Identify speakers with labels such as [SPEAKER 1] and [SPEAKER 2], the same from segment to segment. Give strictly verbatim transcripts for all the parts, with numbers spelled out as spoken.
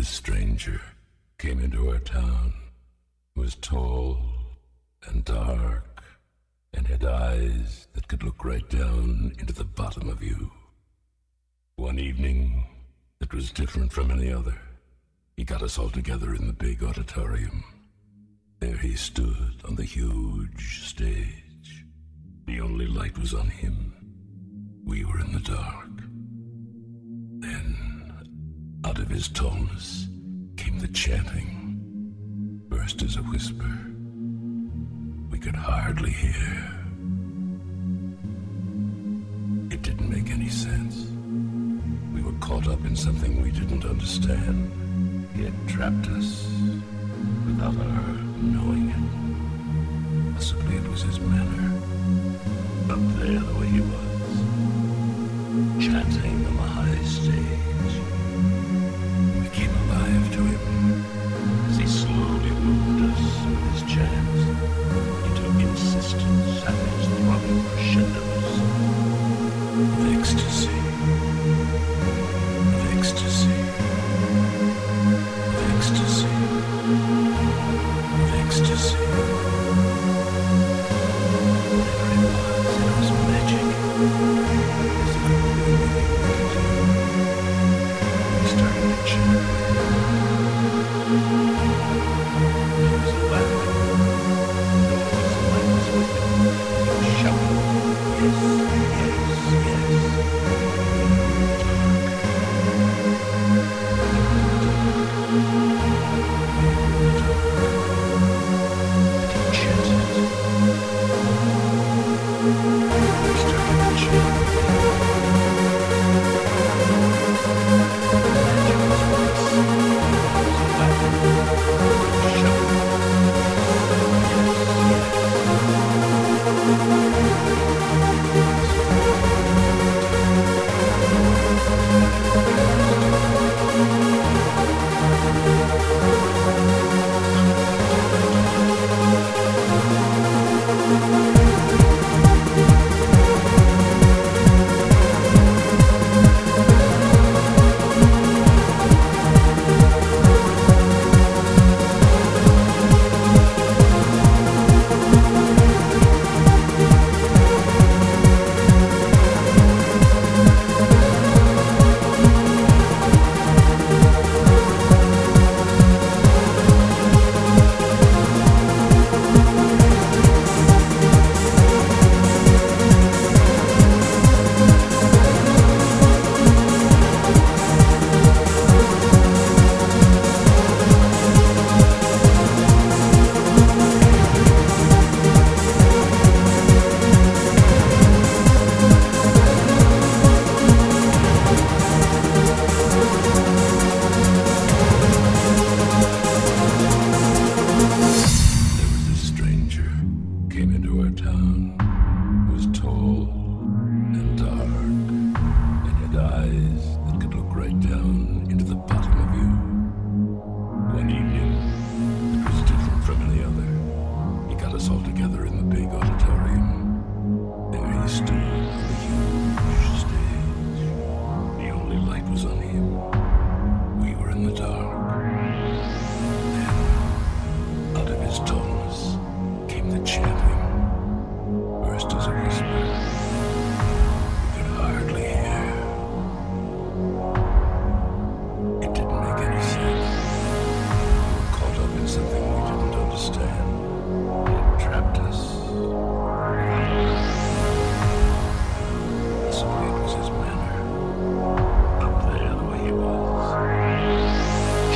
[SPEAKER 1] this stranger came into our town, was tall and dark, and had eyes that could look right down into the bottom of you. One evening that was different from any other, he got us all together in the big auditorium. There he stood on the huge stage. The only light was on him. We were in the dark. Then, out of his tallness, came the chanting, burst as a whisper. We could hardly hear. It didn't make any sense. We were caught up in something we didn't understand. He had trapped us without our knowing it. Possibly it was his manner. Up there, the way he was, chanting on the high stage. We came alive to him as he slowly moved us with his chants into insistent, savage, throbbing crescendos of ecstasy, of ecstasy, of ecstasy, of ecstasy. Whatever it was, it was magic. As if it were the only thing we could do. We started to chant with him. He was laughing. No one's light was with him. He was shouting, yes, yes, yes. Possibly it was his manner. Up there, the way he was,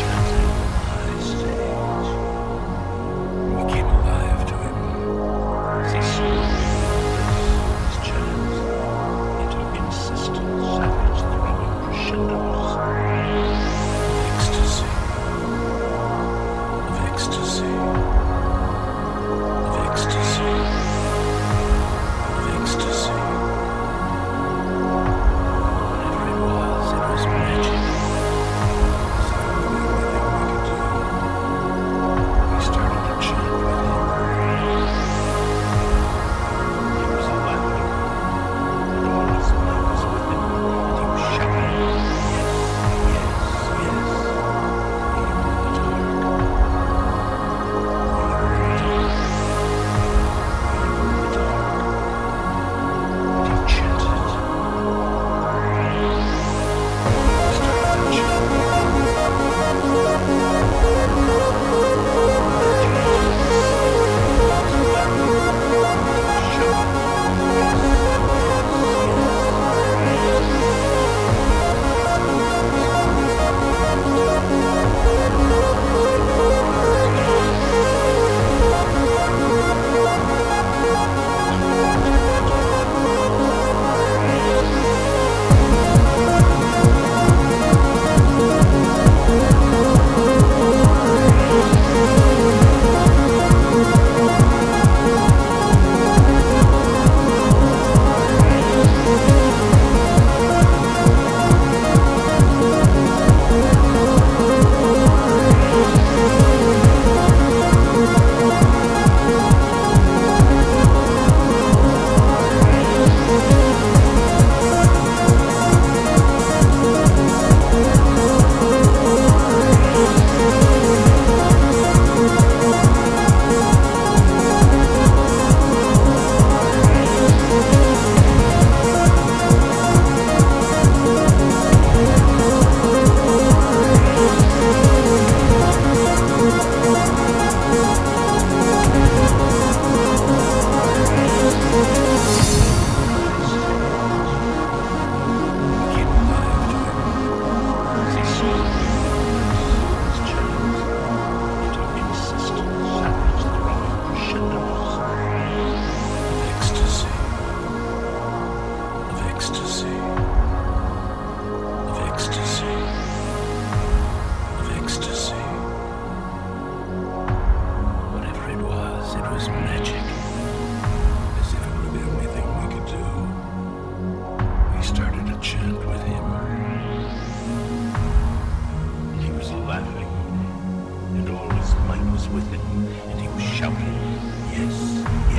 [SPEAKER 2] was with him, and he was shouting, yes,